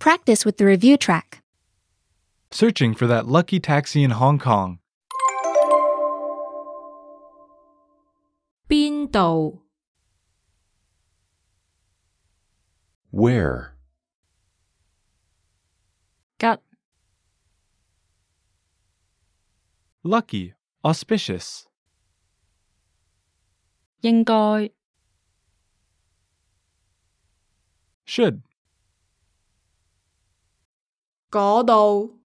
practice with the review track. Searching for that lucky taxi in Hong Kong. 邊度 Where? 吉 Lucky, auspicious. 應該 Should. 嗰度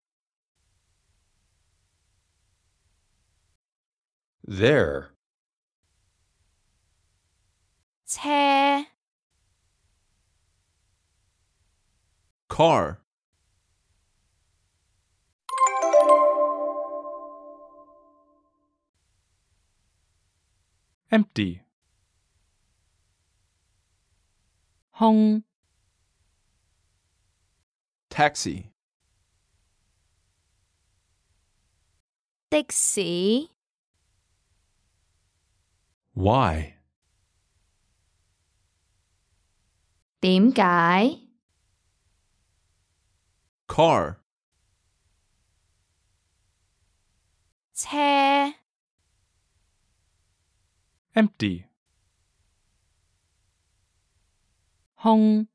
There. 車 Car. Empty. 空 Taxi. 的士 Why? 點解 Car. 車 Empty. 空